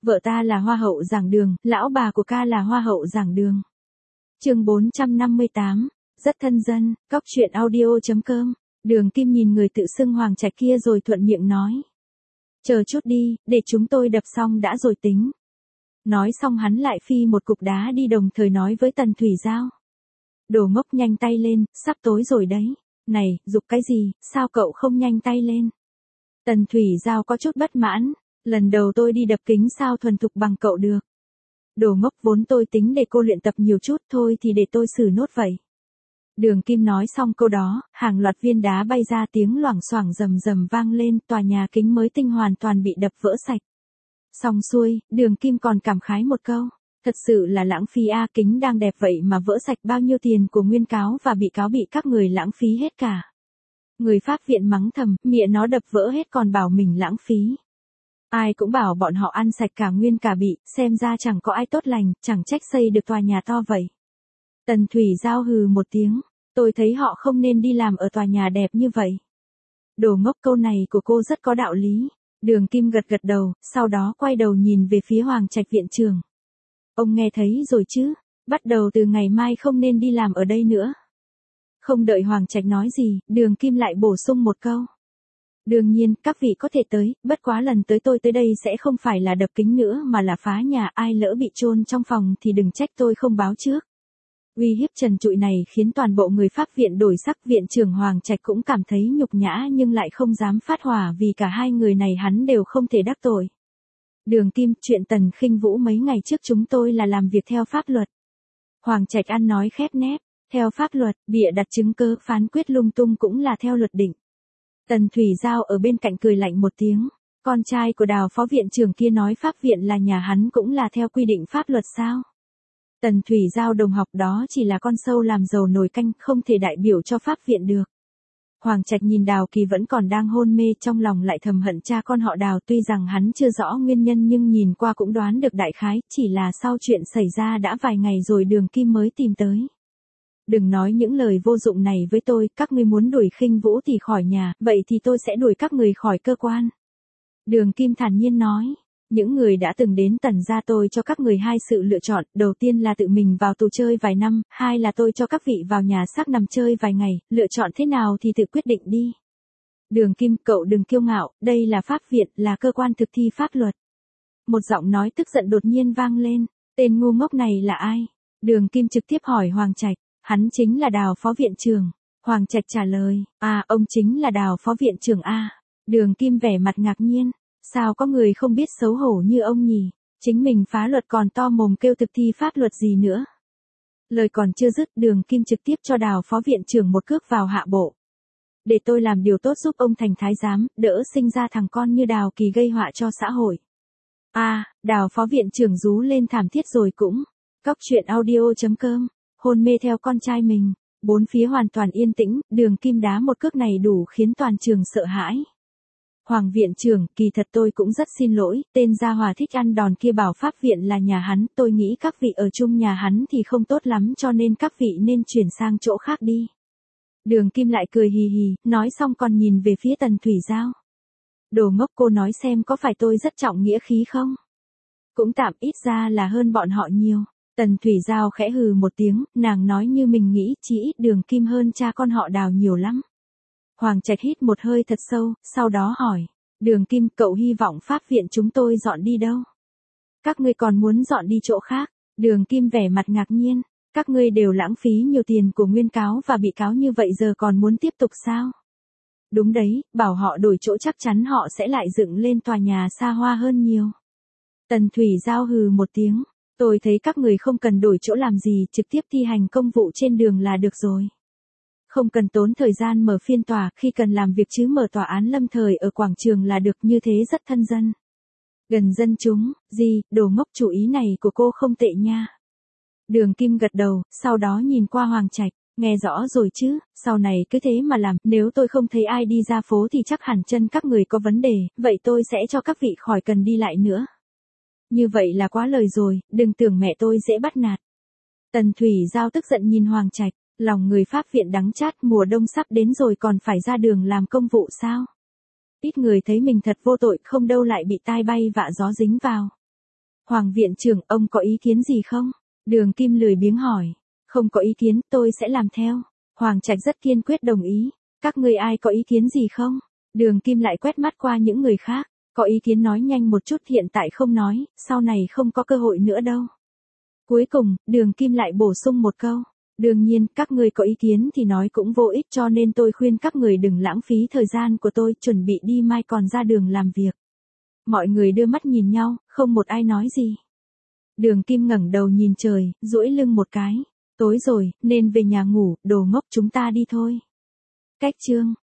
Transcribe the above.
Vợ ta là hoa hậu giảng đường, lão bà của ca là hoa hậu giảng đường. Chương 458, rất thân dân, cóc truyện audio.com. Đường Kim nhìn người tự xưng Hoàng Trạch kia rồi thuận miệng nói. Chờ chút đi, để chúng tôi đập xong đã rồi tính. Nói xong hắn lại phi một cục đá đi đồng thời nói với Tần Thủy Giao. Đồ ngốc nhanh tay lên, sắp tối rồi đấy. Này, giục cái gì, sao cậu không nhanh tay lên? Tần Thủy Giao có chút bất mãn. Lần đầu tôi đi đập kính sao thuần thục bằng cậu được. Đồ ngốc, vốn tôi tính để cô luyện tập nhiều chút thôi thì để tôi xử nốt vậy. Đường Kim nói xong câu đó, hàng loạt viên đá bay ra, tiếng loảng xoảng rầm rầm vang lên, tòa nhà kính mới tinh hoàn toàn bị đập vỡ sạch. Xong xuôi, Đường Kim còn cảm khái một câu. Thật sự là lãng phí a, kính đang đẹp vậy mà vỡ sạch, bao nhiêu tiền của nguyên cáo và bị cáo bị các người lãng phí hết cả. Người pháp viện mắng thầm, mẹ nó đập vỡ hết còn bảo mình lãng phí. Ai cũng bảo bọn họ ăn sạch cả nguyên cả bị, xem ra chẳng có ai tốt lành, chẳng trách xây được tòa nhà to vậy. Tần Thủy Giao hừ một tiếng, tôi thấy họ không nên đi làm ở tòa nhà đẹp như vậy. Đồ ngốc, câu này của cô rất có đạo lý. Đường Kim gật gật đầu, sau đó quay đầu nhìn về phía Hoàng Trạch viện trưởng. Ông nghe thấy rồi chứ, bắt đầu từ ngày mai không nên đi làm ở đây nữa. Không đợi Hoàng Trạch nói gì, Đường Kim lại bổ sung một câu. Đương nhiên, các vị có thể tới, bất quá lần tới tôi tới đây sẽ không phải là đập kính nữa mà là phá nhà, ai lỡ bị chôn trong phòng thì đừng trách tôi không báo trước. Uy hiếp trần trụi này khiến toàn bộ người pháp viện đổi sắc, viện trưởng Hoàng Trạch cũng cảm thấy nhục nhã nhưng lại không dám phát hỏa vì cả hai người này hắn đều không thể đắc tội. Đường Kim, chuyện Tần Khinh Vũ mấy ngày trước chúng tôi là làm việc theo pháp luật. Hoàng Trạch ăn nói khép nép, theo pháp luật, bịa đặt chứng cứ, phán quyết lung tung cũng là theo luật định. Tần Thủy Giao ở bên cạnh cười lạnh một tiếng, con trai của Đào phó viện trưởng kia nói pháp viện là nhà hắn cũng là theo quy định pháp luật sao? Tần Thủy Giao đồng học, đó chỉ là con sâu làm dầu nồi canh, không thể đại biểu cho pháp viện được. Hoàng Trạch nhìn Đào Kỳ vẫn còn đang hôn mê, trong lòng lại thầm hận cha con họ Đào, tuy rằng hắn chưa rõ nguyên nhân nhưng nhìn qua cũng đoán được đại khái, chỉ là sau chuyện xảy ra đã vài ngày rồi Đường Kim mới tìm tới. Đừng nói những lời vô dụng này với tôi, các ngươi muốn đuổi Khinh Vũ thì khỏi nhà, vậy thì tôi sẽ đuổi các người khỏi cơ quan. Đường Kim thản nhiên nói, những người đã từng đến Tần gia tôi cho các người hai sự lựa chọn, đầu tiên là tự mình vào tù chơi vài năm, hai là tôi cho các vị vào nhà xác nằm chơi vài ngày, lựa chọn thế nào thì tự quyết định đi. Đường Kim, cậu đừng kiêu ngạo, đây là pháp viện, là cơ quan thực thi pháp luật. Một giọng nói tức giận đột nhiên vang lên, tên ngu ngốc này là ai? Đường Kim trực tiếp hỏi Hoàng Trạch. Hắn chính là Đào phó viện trưởng. Hoàng Trạch trả lời, ông chính là Đào phó viện trưởng a. Đường Kim vẻ mặt ngạc nhiên, sao có người không biết xấu hổ như ông nhỉ, chính mình phá luật còn to mồm kêu thực thi pháp luật gì nữa. Lời còn chưa dứt, Đường Kim trực tiếp cho Đào phó viện trưởng một cước vào hạ bộ. Để tôi làm điều tốt giúp ông thành thái giám, đỡ sinh ra thằng con như Đào Kỳ gây họa cho xã hội. Đào phó viện trưởng rú lên thảm thiết rồi cũng. Cóc truyện audio.com. Hôn mê theo con trai mình, bốn phía hoàn toàn yên tĩnh, Đường Kim đá một cước này đủ khiến toàn trường sợ hãi. Hoàng viện trưởng, kỳ thật tôi cũng rất xin lỗi, tên gia hòa thích ăn đòn kia bảo pháp viện là nhà hắn, tôi nghĩ các vị ở chung nhà hắn thì không tốt lắm cho nên các vị nên chuyển sang chỗ khác đi. Đường Kim lại cười hì hì, nói xong còn nhìn về phía Tần Thủy Giao. Đồ ngốc, cô nói xem có phải tôi rất trọng nghĩa khí không? Cũng tạm, ít ra là hơn bọn họ nhiều. Tần Thủy Giao khẽ hừ một tiếng, nàng nói như mình nghĩ, chỉ ít Đường Kim hơn cha con họ Đào nhiều lắm. Hoàng Trạch hít một hơi thật sâu, sau đó hỏi, Đường Kim, cậu hy vọng pháp viện chúng tôi dọn đi đâu? Các ngươi còn muốn dọn đi chỗ khác? Đường Kim vẻ mặt ngạc nhiên, các ngươi đều lãng phí nhiều tiền của nguyên cáo và bị cáo như vậy giờ còn muốn tiếp tục sao? Đúng đấy, bảo họ đổi chỗ chắc chắn họ sẽ lại dựng lên tòa nhà xa hoa hơn nhiều. Tần Thủy Giao hừ một tiếng. Tôi thấy các người không cần đổi chỗ làm gì, trực tiếp thi hành công vụ trên đường là được rồi. Không cần tốn thời gian mở phiên tòa, khi cần làm việc chứ mở tòa án lâm thời ở quảng trường là được, như thế rất thân dân. Gần dân chúng, đồ ngốc, chủ ý này của cô không tệ nha. Đường Kim gật đầu, sau đó nhìn qua Hoàng Trạch, nghe rõ rồi chứ, sau này cứ thế mà làm, nếu tôi không thấy ai đi ra phố thì chắc hẳn chân các người có vấn đề, vậy tôi sẽ cho các vị khỏi cần đi lại nữa. Như vậy là quá lời rồi, đừng tưởng mẹ tôi dễ bắt nạt. Tần Thủy Giao tức giận nhìn Hoàng Trạch, lòng người pháp viện đắng chát, mùa đông sắp đến rồi còn phải ra đường làm công vụ sao? Ít người thấy mình thật vô tội, không đâu lại bị tai bay vạ gió dính vào. Hoàng viện trưởng, ông có ý kiến gì không? Đường Kim lười biếng hỏi. Không có ý kiến, tôi sẽ làm theo. Hoàng Trạch rất kiên quyết đồng ý. Các ngươi ai có ý kiến gì không? Đường Kim lại quét mắt qua những người khác. Có ý kiến nói nhanh một chút, hiện tại không nói, sau này không có cơ hội nữa đâu. Cuối cùng, Đường Kim lại bổ sung một câu. Đương nhiên, các người có ý kiến thì nói cũng vô ích, cho nên tôi khuyên các người đừng lãng phí thời gian của tôi, chuẩn bị đi mai còn ra đường làm việc. Mọi người đưa mắt nhìn nhau, không một ai nói gì. Đường Kim ngẩng đầu nhìn trời, duỗi lưng một cái. Tối rồi, nên về nhà ngủ, đồ ngốc, chúng ta đi thôi. Cách chương